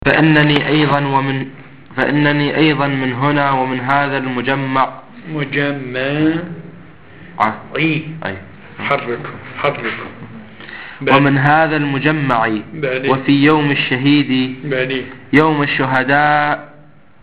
فإنني أيضا من هنا ومن هذا المجمع ومن هذا المجمع وفي يوم الشهيد يوم الشهداء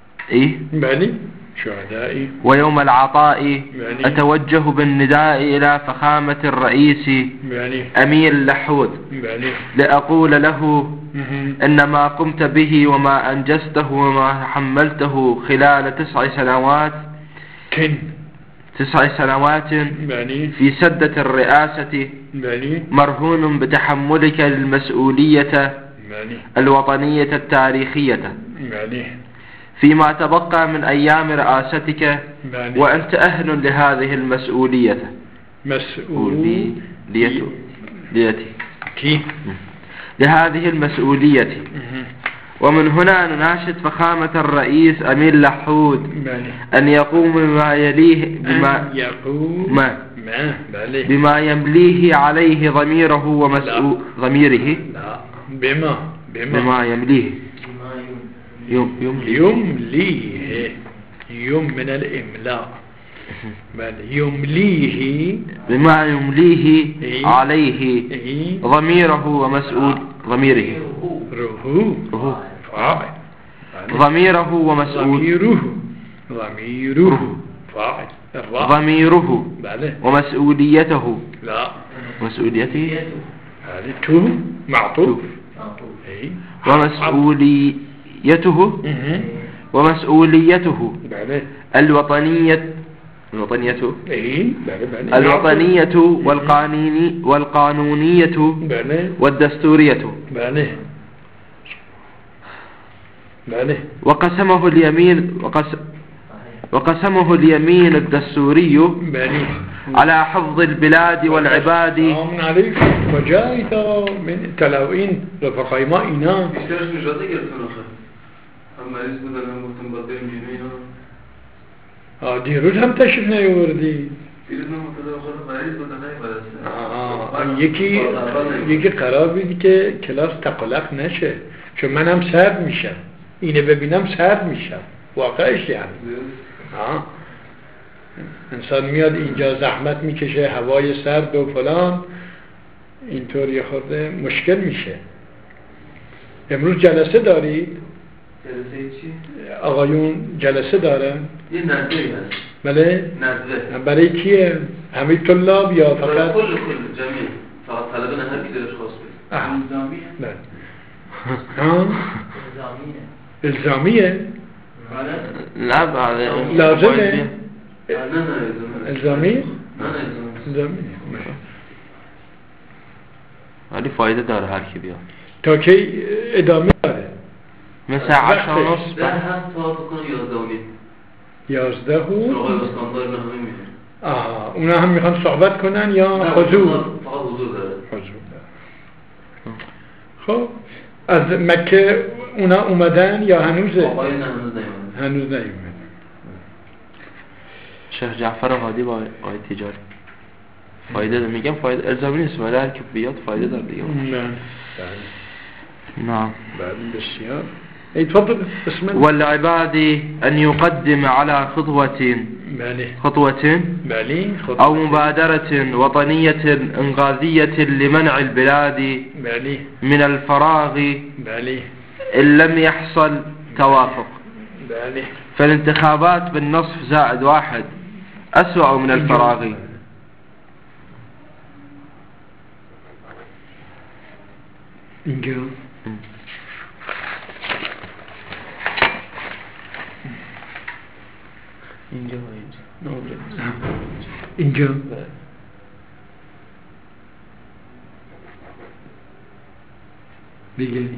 ويوم العطاء أتوجه بالنداء إلى فخامة الرئيس أمير لحود لأقول له إن ما قمت به وما أنجزته وما حملته خلال 9 سنوات في سدة الرئاسة مرهون بتحملك المسؤولية الوطنية التاريخية فيما تبقى من أيام رئاستك، وأنت أهل لهذه المسؤولية. لهذه المسؤولية. ومن هنا نناشد فخامة الرئيس أمير لحود أن يقوم بما يمليه عليه ضميره ضميره بما يمليه يمليه من الإملاء يمليه بما يمليه عليه ضميره ضميره ومسؤوليته معطوف ومسؤوليته الوطنية والقانونية والدستورية. وقسمه اليمين الدستوري على حفظ البلاد والعباد. من تلاوين رفقاي ما إنا دي روز هم تشرفنا يوردي یکی قرار بیدی که کلاس تقلق نشه، چون منم سرد میشم، اینه ببینم سرد میشم واقعش. یعنی انسان میاد اینجا زحمت میکشه، هوای سرد و فلان، اینطور یه خورده مشکل میشه. امروز جلسه دارید؟ جلسه چی؟ آقایون جلسه دارن؟ یه ندوه هست. بله؟ ندوه. برای کیه؟ همه طلاب یا فقط؟ کل جمعی. فقط طلبه نه، هر کی دلش خواست بید. الزامیه؟ بله. الزامیه؟ لا بعد لازمه؟ نه الزامیه؟ الزامیه. ولی فایده داره هر کی بیاد. تا کی ادامه داره؟ مثل 10:30 ده هست تا بکنه 11:30. 11 و آقای استاندار نه همه میگن. اونا هم میخوان صحبت کنن یا حضور؟ فقط حضور داره. حضور داره. خب از مکه اونا اومدن یا هنوزه؟ آقای نه هنوز نیومدن. شیخ جعفر هادی با آقای تجاری فایده داره. میگم فایده الزامی نیست، ولی هر که بیاد فایده داره دیگه. نعم. بسیار. اتفضل. والعباد أن يقدم على خطوة أو مبادرة وطنية إنقاذية لمنع البلاد من الفراغ إن لم يحصل توافق. فالانتخابات بالنصف زائد 1 أسوأ من الفراغ. اینجا دیگه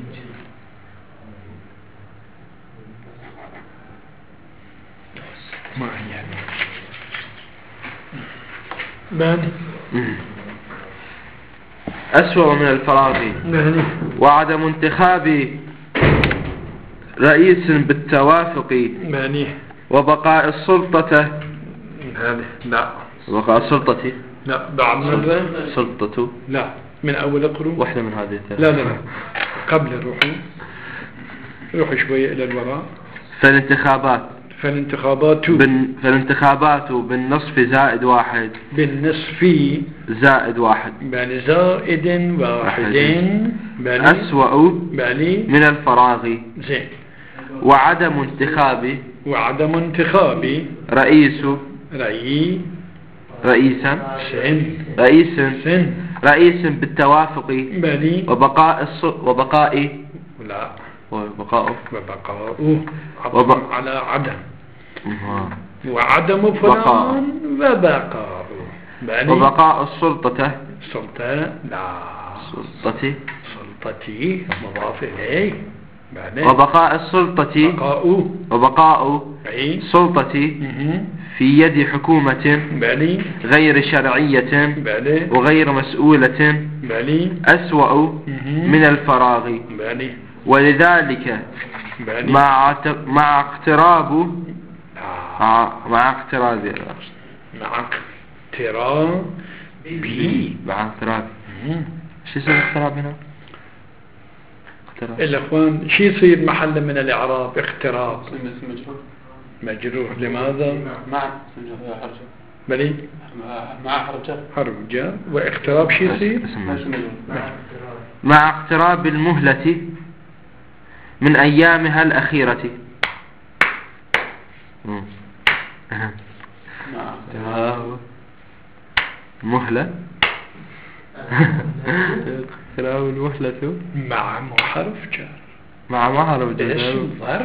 أسوأ من الفراغ. وعدم انتخاب رئيس بالتوافق وبقاء السلطة. لا بقاء السلطة. لا بعد مرة سلطة. لا من أول قرون واحدة من هذه الثلاث. لا قبل الروح روح شوية إلى الوراء. فالانتخابات بالنصف زائد واحد. بالنصف زائد واحد. يعني زائد واحد. أسوأ من الفراغ. زين. وعدم انتخاب رئيس بالتوافق وبقاء على عدم. وعدم فلان وبقاء. وبقاء السلطة. لا. سلطتي مضاف إليه. وبقاء السلطة. وبقاء سلطتي في يد حكومة غير شرعية وغير مسؤولة أسوأ من الفراغ. ولذلك مع اقتراب شو يصير اقتراب هنا؟ الأخوان شو يصير محل من الإعراب؟ اقتراب مجرور. لماذا؟ مع حرف جر. واقتراب شو يصير؟ مع اقتراب المهلة من أيامها الأخيرة. مهلة اقتراب المهلة مع حرف جر. مع حرف جر. اسم ظرف.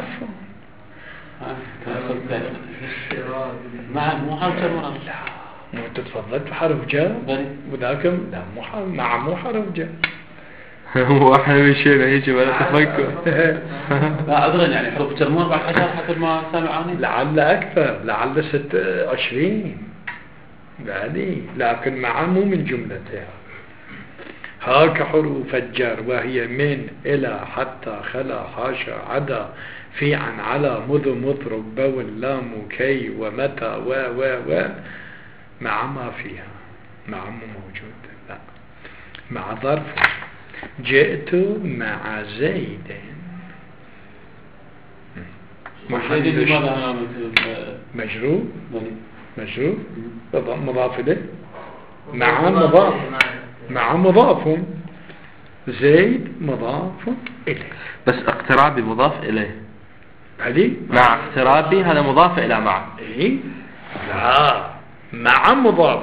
مو حرف جر ولا لا مو تتفضل حرف جر وذاك لا مو حرف جر. واحنا مشينا هيك ولا تفكر. لا أدري يعني حروف جر مو 14 حسب ما سامعوني. لعل أكثر، لعل 26 بعدي، لكن مع مو من جملتها. هاك حروف الجر وهي من إلى حتى خلا حاشا عدا في عن على مذ مضرب بو لام كي ومتى و مع ما فيها. مع مو موجود. لا مع ظرف. جئت مع زيد. مجرور مضاف إليه. مع مضاف. زيد مضاف إليه. بس اقترابي مضاف إليه. هذه مع اقترابي هذا مضاف إلى مع. إيه؟ لا مع مضاف.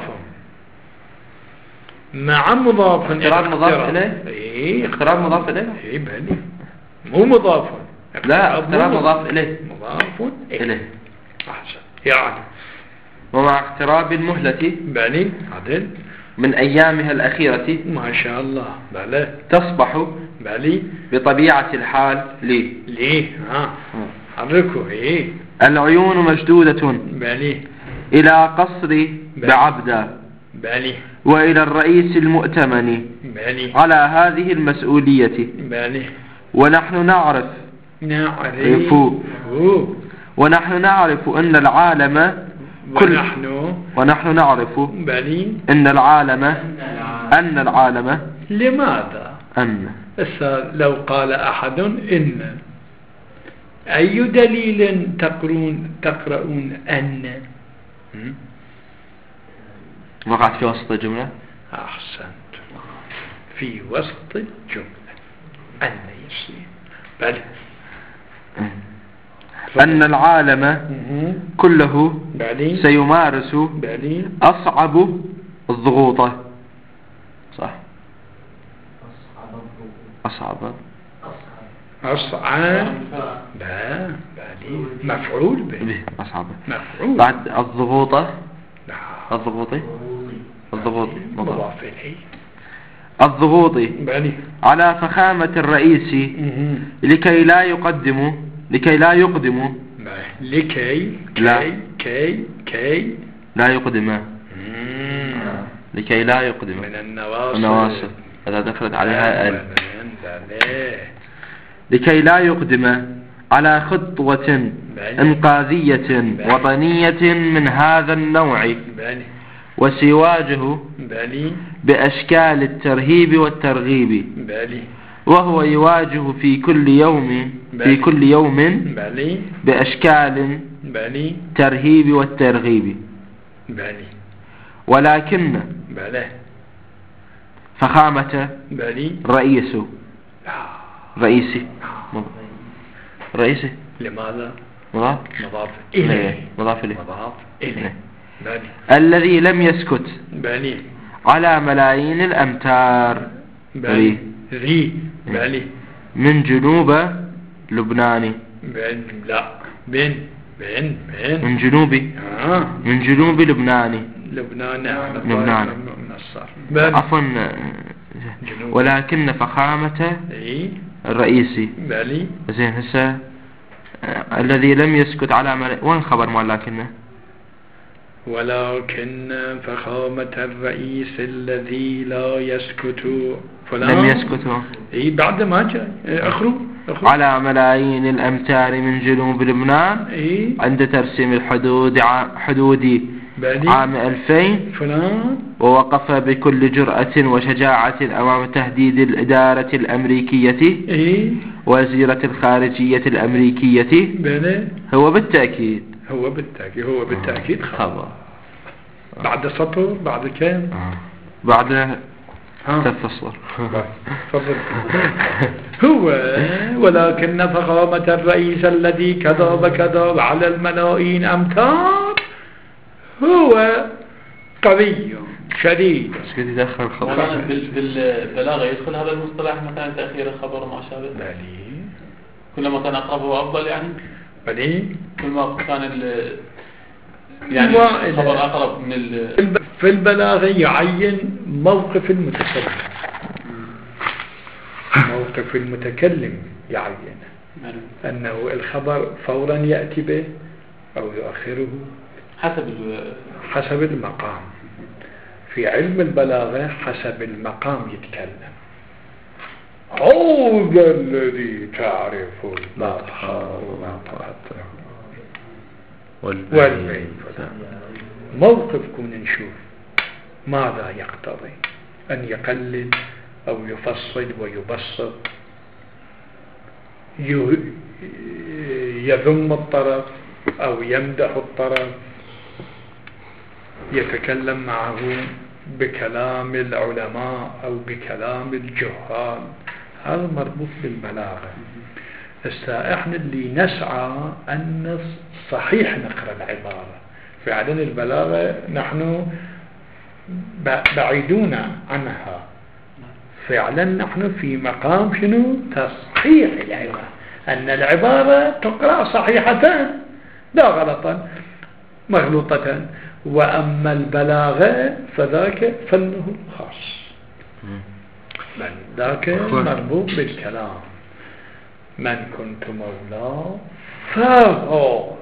اقتراب مضاف إليه. إيه اقتراب مضاف إليه. إيه بلي مو مضاف. لا اقتراب مضاف إليه. مضاف إليه. أحسن يعني. ومع اقتراب المهلة بلي عدل من أيامها الأخيرة. ما شاء الله. بلي تصبح بلي بطبيعة الحال ليه حركوا. إيه العيون مشدودة بلي إلى قصر بعبدة بلي وإلى الرئيس المؤتمن بلي على هذه المسؤولية. بلي ونحن نعرف أن العالم ونحن نعرف بلي أن العالم لماذا؟ لو قال أحد إن أي دليل تقرؤون أن؟ وقعت في وسط الجملة. أحسنت في وسط الجملة. أن يصير بل أن العالم كله سيمارس أصعب الضغوط. صح. أصعب مفعول به. أصعب مفعول بعد الضغوط. مضاف إليه. الضغوط على فخامة الرئيس لكي لا يقدم لا يقدم من النواصب. هذا دخلت عليها لكي لا يقدم على خطوة إنقاذية وطنية من هذا النوع وسيواجه بأشكال الترهيب والترغيب. وهو يواجه في كل يوم في كل يوم بلي بأشكال بلي الترهيب والترغيب، بلي ولكن بلي فخامة بلي رئيسي لماذا؟ مضاف مضاف إليه مضاف إليه مضاف إليه بلي الذي لم يسكت بلي على ملايين الأمتار بلي ذي بلي من جنوب لبنان لا بين من جنوب لبنان عفوا ولكن فخامة الرئيسي بلي زين هسه الذي لم يسكت على وين خبر ولكنه؟ ولكن فخامة الرئيس الذي لا يسكت فلان لم يسكت بعد ما جاء أخرو على ملايين الأمتار من جنوب لبنان عند ترسيم الحدود حدود عام 2000 فلان ووقف بكل جرأة وشجاعة أمام تهديد الإدارة الأمريكية وزيرة الخارجية الأمريكية هو بالتأكيد خبر بعد سطر بعد كم بعد 3 أسطر هو ولكن فخامة الرئيس الذي كذب على الملايين أمتار هو قوي شديد. بس كده يدخل الخبر بالبلاغة يدخل هذا المصطلح مثلا تأخير الخبر وما شابه؟ بلي كلما كان أقرب هو أفضل يعني؟ بلي كلما كان يعني الخبر أقرب من في البلاغة يعين موقف المتكلم. موقف المتكلم يعين أنه الخبر فورا يأتي به أو يؤخره حسب المقام. في علم البلاغة حسب المقام يتكلم. عود الذي تعرف المطهر وما تقطع والبين. موقفكم نشوف ماذا يقتضي أن يقلل أو يفصل ويبسط، يذم الطرف أو يمدح الطرف، يتكلم معه بكلام العلماء أو بكلام الجهال. هذا مربوط بالبلاغة. احنا اللي نسعى أن صحيح نقرأ العبارة. فعلا البلاغة نحن بعيدون عنها. فعلا نحن في مقام شنو؟ تصحيح العبارة، أن العبارة تقرأ صحيحة لا غلطا مغلوطة. وأما البلاغة فذاك فنه الخاص، ذاك مربوط بالكلام. من كنت مولاه فهو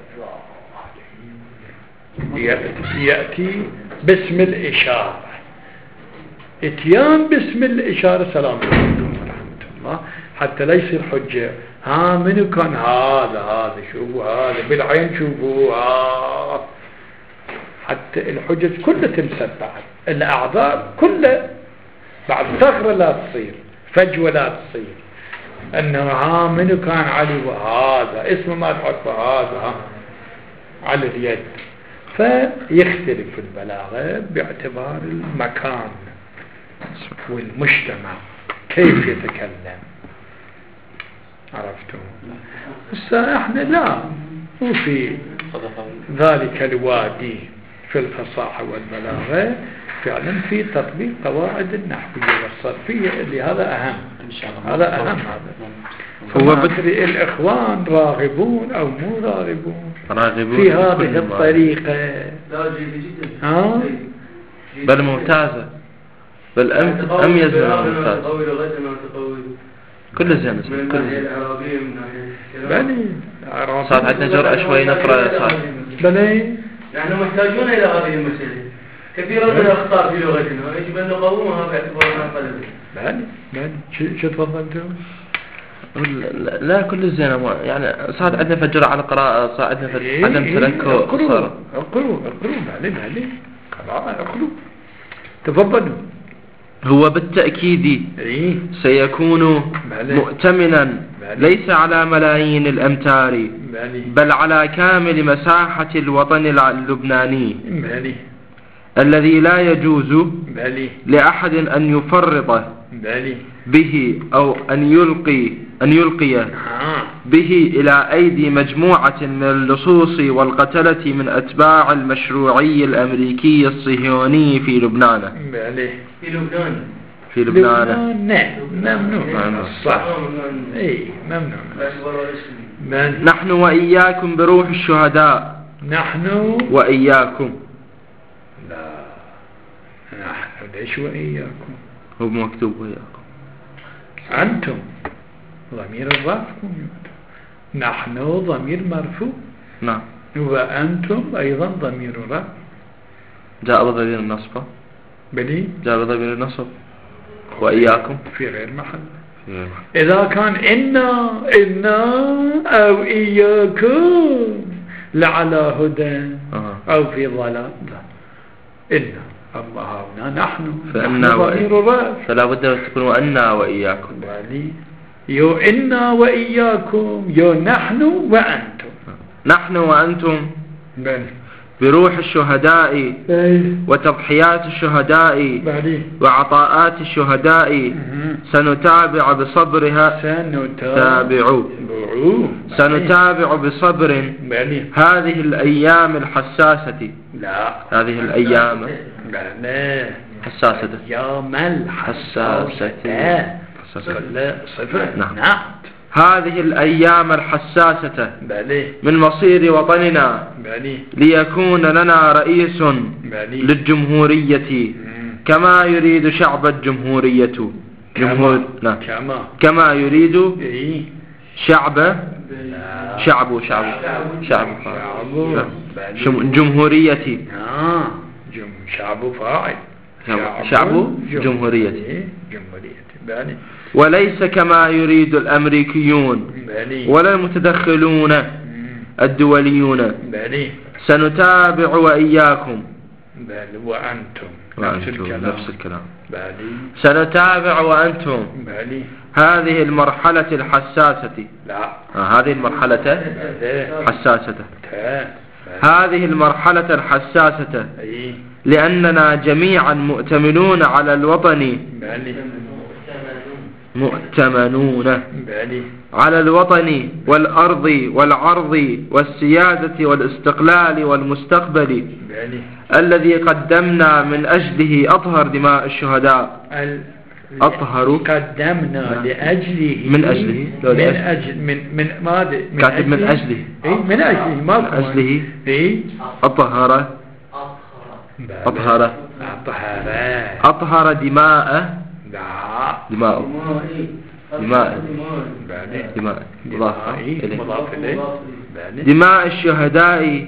يأتي باسم الإشارة. اتيان باسم الإشارة سلام عليكم ورحمة الله حتى ليس الحجة منو كان هذا شوفوا هذا بالعين شوفوا حتى الحجة كلها تمسد بعد الأعذار كلها بعد ثغرة لا تصير، فجوة لا تصير، أنه منو كان علي وهذا اسمه ما تحط هذا على اليد. فيختلف البلاغة باعتبار المكان والمجتمع كيف يتكلم. عرفتم؟ هسه احنا لا مو في ذلك الوادي في الفصاحة والبلاغة، فعلا في تطبيق قواعد النحوية والصرفية اللي هذا أهم إن شاء الله. هذا أهم. هو بدري الإخوان راغبون أو مو راغبون في هذه الطريقة؟ لا جدا بل ممتازة، بل أميز من ممتاز. كل زين من ناحية العربية من ناحية بني صار عندنا جرأة شوي نقرأ صار بني. نحن محتاجون إلى هذه المسألة. كثيرا من الأخطاء في لغتنا يجب أن نقومها باعتبارنا قلبا. بني شو تفضلتوا؟ لا كل زين يعني صار عندنا فجرة على قراءة، صار عندنا عدم تلكؤ. صار اقروا بعدين اقروا تفضلوا. هو بالتأكيد سيكون مؤتمنا ليس على ملايين الأمتار بل على كامل مساحة الوطن اللبناني الذي لا يجوز لأحد أن يفرط به أو أن يلقي به إلى أيدي مجموعة من اللصوص والقتلة من أتباع المشروعي الأمريكي الصهيوني في لبنان. في لبنان ممنوع. صح. ممنوع. نحن وإياكم بروح الشهداء. نحن وإياكم. لا نحن ليش وإياكم؟ هو مكتوب وإياكم. أنتم ضمير الرفع. نحن ضمير مرفوع. نعم. وأنتم أيضا ضمير رفع. جاء بضمير النصب. بلي جاء بضمير النصب. وإياكم في غير محل. إذا كان إنا أو إياكم لعلى هدى أو في ضلال. إنا أما هنا نحن ضمير رفع. فلا بد أن تكون وأنا وإياكم. يو إنا وإياكم يو نحن وأنتم. نحن وأنتم بروح الشهداء وتضحيات الشهداء وعطاءات الشهداء سنتابع بصبرها سنتابع بصبر هذه الأيام الحساسة. لا هذه الأيام حساسة. يوم الحساسة. نعم. هذه الأيام الحساسة من مصير وطننا ليكون لنا رئيس للجمهورية كما يريد شعب الجمهورية. كما يريد شعب جمهورية. شعب فاعل. شعب جمهورية. وليس كما يريد الأمريكيون ولا المتدخلون الدوليون. سنتابع وإياكم. وأنتم نفس الكلام. سنتابع وأنتم هذه المرحلة الحساسة. هذه المرحلة حساسة. هذه المرحلة الحساسة لأننا جميعا مؤتمنون على الوطن. مؤتمنون على الوطن والأرض والعرض والسيادة والاستقلال والمستقبل الذي قدمنا من أجله أطهر دماء الشهداء. أطهر قدمنا لأجله من أجله من ماذا كاتب من أجله من أجله ما من أجله أطهر دماء دماء الشهداء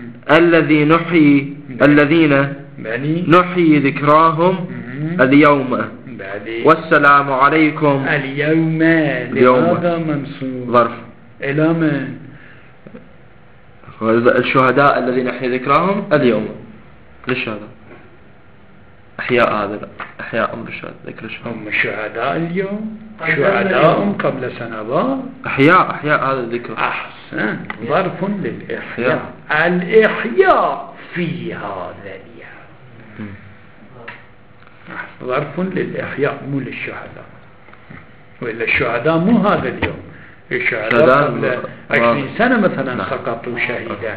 الذين نحيي ذكراهم اليوم. والسلام عليكم. اليوم هذا منصوب ظرف إلى من؟ الشهداء الذين نحيي ذكراهم اليوم. ليش هذا؟ أحياء أمر الشهداء. ذكر الشهداء هم شهداء اليوم. شهداء قبل سنوات. أحياء هذا الذكر. أحسن. ظرف للإحياء. الإحياء في هذا اليوم. ظرف للإحياء مو للشهداء. وإلا الشهداء مو هذا اليوم. الشهداء قبل 20 سنة مثلا سقطوا شهيدا.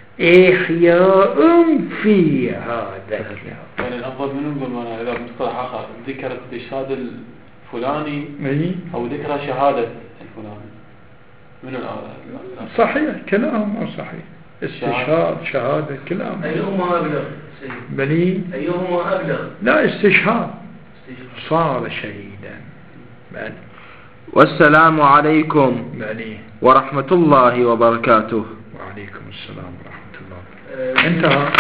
إحياء في هذا اليوم. يعني الأفضل منه نقول أنا إذا مصطلح آخر ذكر استشهاد الفلاني أو ذكر شهادة الفلاني من صحيح كلام صحيح. استشهاد شهادة كلام. أيهما أبلغ؟ بلي أيهما أبلغ؟ لا استشهاد صار شهيدا. والسلام عليكم ورحمة الله وبركاته. وعليكم السلام ورحمة الله. انتهى.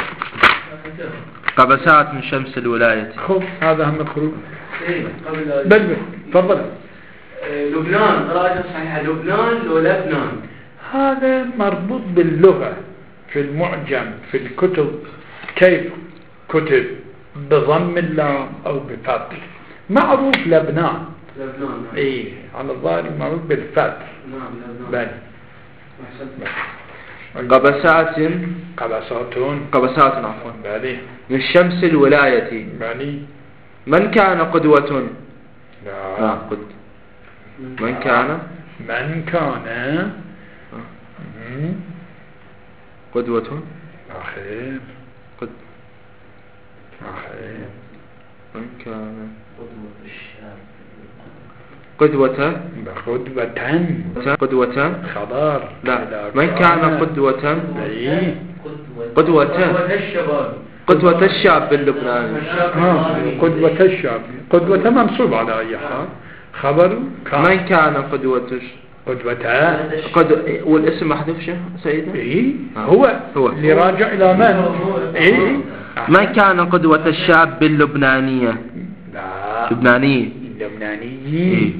قبسات من شمس الولاية. خب هذا هم خروج. بل تفضل. لبنان راجع صحيح. لبنان لو لبنان هذا مربوط باللغة في المعجم في الكتب. كيف كتب بضم اللام أو بفتح. معروف لبنان لبنان. اي على الظاهر معروف بالفتح. نعم لبنان. بني. قبسات عفوا بني. من شمس الولاية بني. من كان قدوة لا. من كان قدوة أخير. قد أخير. من كان قدوة خبر. لا من كان قدوة اي قدوة الشاب اللبناني قدوة الشاب. قدوة منصوب على أي حال. خبر من كان قدوة والاسم محذوف شيء سيدنا إيه هو اللي راجع إلى من إيه من كان قدوة الشاب اللبنانية لبناني لبناني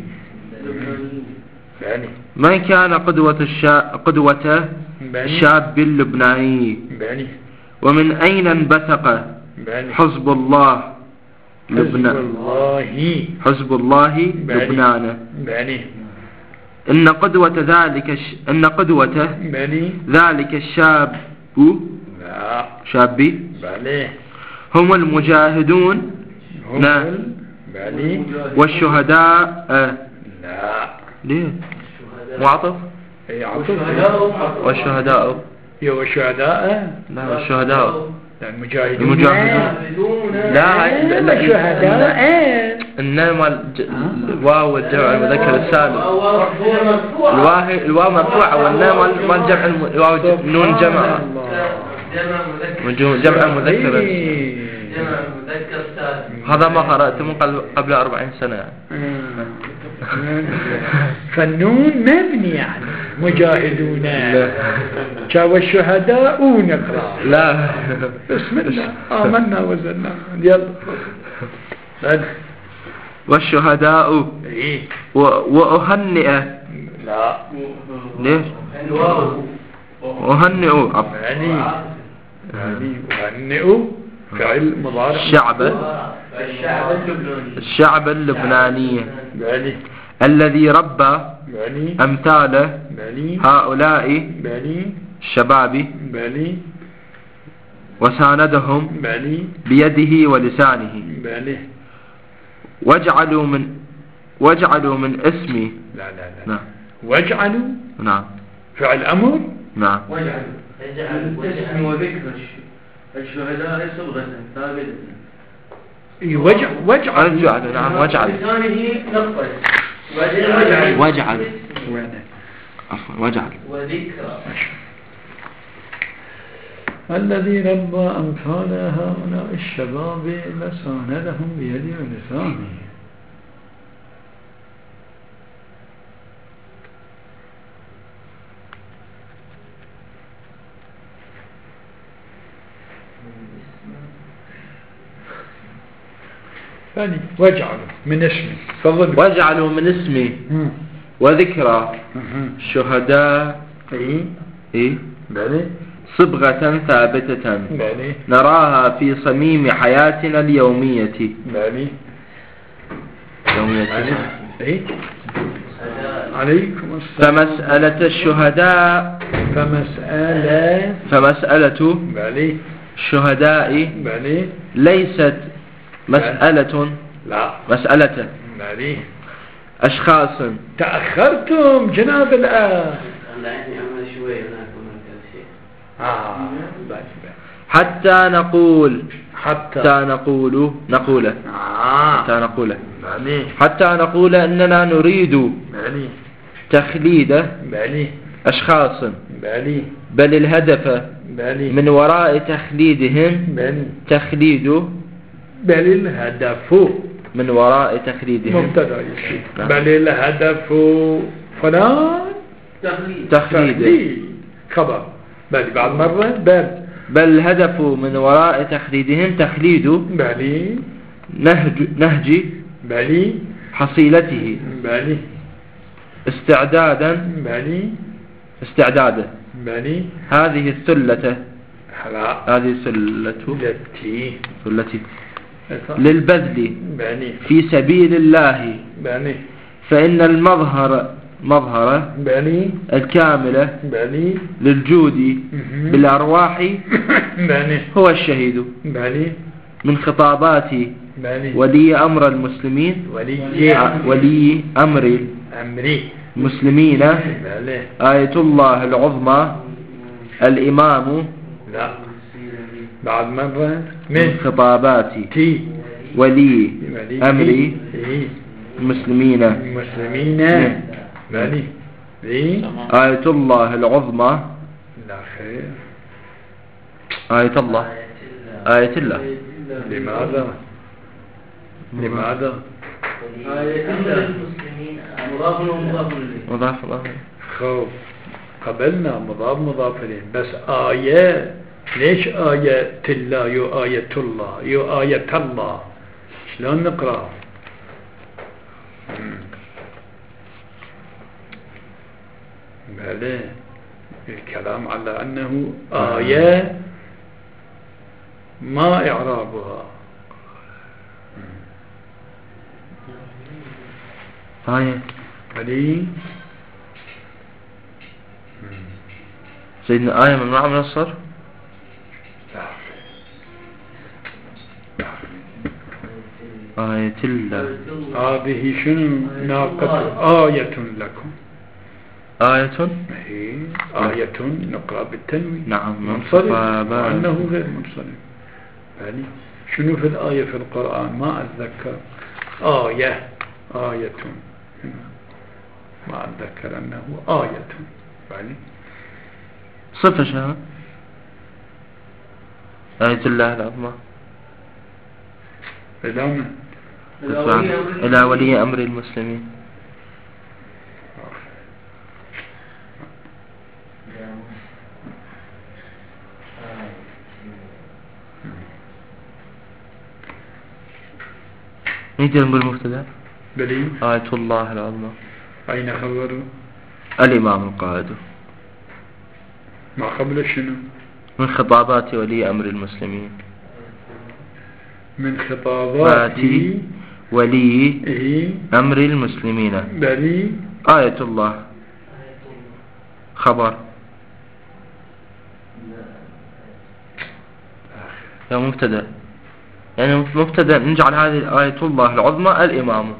من كان قدوة الشاب اللبناني ومن أين انبثق حزب الله حزب الله لبنان إن قدوة ذلك الشاب شابي هم المجاهدون والشهداء ليه معطف والشهداء لا والشهداء المجاهدون لا الشهداء إنما الواو والجمع المذكر السالم الواو مرفوعة والنام والجمع الواو نون جمع مذكر هذا ما قرأت من قبل 40 سنة فالنون مبني يعني مجاهدون شاو الشهداء نقرأ لا بسم الله آمنا وزلنا يلا والشهداء وأهنئ لا ليش أهنئ أهنئ فعل مضارع الشعب اللبناني الذي ربى أمثال هؤلاء الشباب وساندهم بيده ولسانه واجعلوا من اسمي نعم واجعلوا نعم فعل أمر نعم اسم وذكر الشهداء صبغة ثابتة واجعل نعم واجعل لسانه نقص واجعل عفوا واجعل وذكرى الذي ربى أمثال هؤلاء الشباب لساندهم بيده ولسانه ثاني واجعلوا من اسمي تفضل واجعلوا من اسمي وذكرى الشهداء صبغة ثابتة نراها في صميم حياتنا اليومية عليكم السلام. فمسألة الشهداء فمسألة الشهداء ليست مسألة مسألة أشخاص. تأخرتم جناب الآن حتى نقول أننا نريد تخليد أشخاص بل الهدف من وراء تخليدهم من وراء تخليدهم مبتدأ بل الهدف فلان تخليد خبر بل بعد مرة بل الهدف من وراء تخليدهم تخليد نهج حصيلته استعدادا هذه الثلة للبذل في سبيل الله بني فإن مظهر بني الكاملة بني للجود بالأرواح بني هو الشهيد بني من خطابات بني ولي أمر المسلمين ولي أمر أمري المسلمين بني آية الله العظمى الإمام لا بعد مرة من خطابات تي ولي أمر إيه المسلمين المسلمين بني ذي آية الله العظمى لا خير آية الله آية الله لماذا آية المسلمين مضاف ومضاف إليه مضاف الله خوف قبلنا مضاف إليه بس آية ليش آية الله يو آية الله يو آية الله شلون نقرأ بلى الكلام على أنه آية ما إعرابها آية علي سيدنا آية ممنوعة من الصرف آية الله هذه شنو ناقة آية لكم آية هي آية نقرأ بالتنوين نعم منصرف وأنه غير منصرف يعني شنو في الآية في القرآن ما أتذكر آية ما أتذكر أنه آية يعني صفة شهر آية الله العظمى إلى ولي أمر المسلمين نيجي نقول المبتدا بلي آية الله العظمى أين خبره الإمام القائد ما قبل شنو من خطابات ولي أمر المسلمين من خطابات ولي إيه أمر المسلمين بلي آية الله خبر يا مبتدا يعني مبتدا نجعل هذه آية الله العظمى الإمام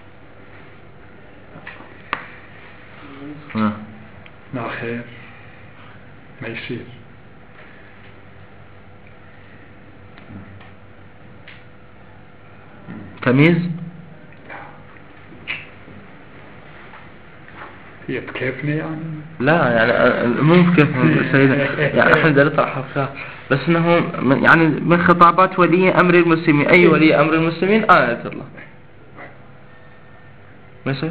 لا خير ما يصير تمييز هي بكيفنا يعني لا يعني مو بكيف سيدنا يعني احنا بدنا نطرح افكار بس انه يعني من خطابات ولي امر المسلمين اي ولي امر المسلمين آية الله ماشي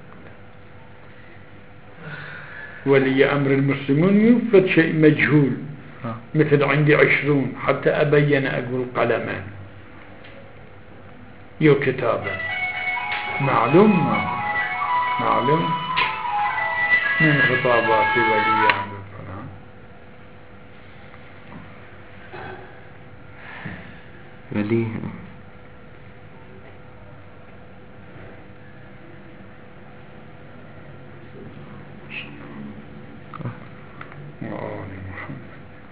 ولي أمر المسلمون يوفد شيء مجهول مثل عندي 20 حتى أبين أقول قلما يو كتابة معلوم من خطابات ولي أمر الفلان ولي وآل محمد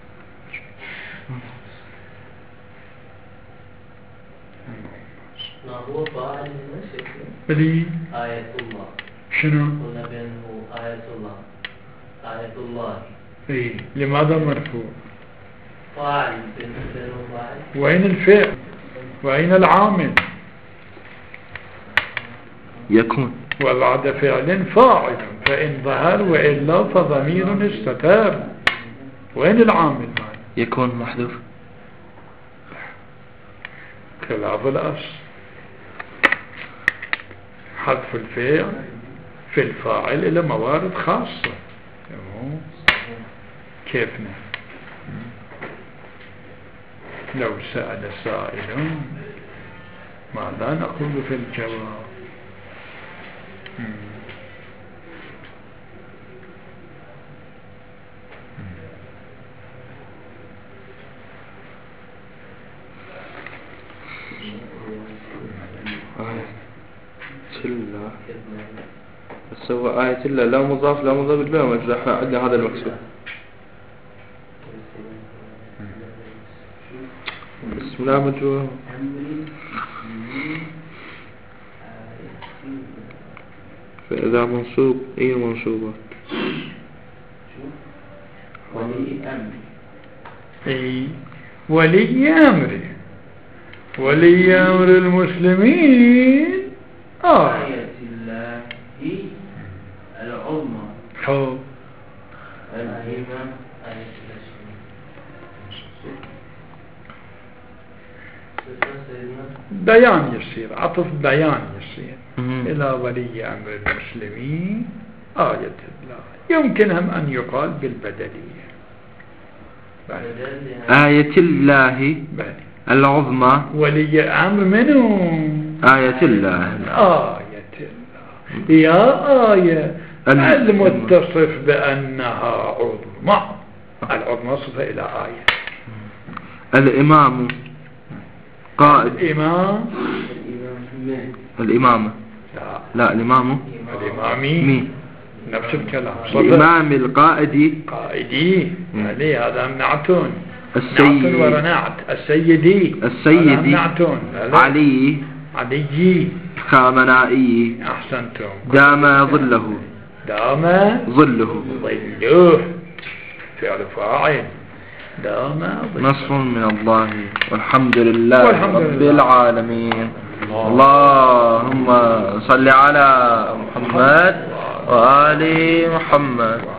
ما هو فاعل المشرك بلي آية الله شنو قلنا بأنه آية الله إيه لماذا مرفوع فاعل بأنه فاعل وين الفعل وأين العامل يكون وبعد فعل فاعل فإن ظهر وإلا فضمير استتر وين العامل يكون محذوف خلاف الأصل حذف الفعل في الفاعل إلى موارد خاصة كيفنا لو سأل سائل ماذا نقول في الجواب آية الله بس هو آية الله لا مضاف لا مضاف إليه مجزوم. احنا عندنا هذا المكسور. بسم الله مجزوم. فإذا منصوب أي منصوبات ولي أمر ولي أمر المسلمين آية الله العظمى حب الإمام آية بيان يصير عطف بيان يصير إلى ولي أمر المسلمين آية الله. يمكن هم أن يقال بالبدلية آية الله العظمى ولي أمر منه آية الله آية الله يا آية المتصف بأنها عظمى. العظمى صفة إلى آية. الإمام قائد الإمامة لا الإمام الإمامي نفس الكلام. الإمام القائد قائدي عليه هذا نعتون. السيد ورنعت السيدي نعتون. علي خامنائي أحسنتم. دام ظله فعل فاعل دام ظله. نصر من الله والحمد لله رب العالمين. اللهم صل على محمد وآل محمد.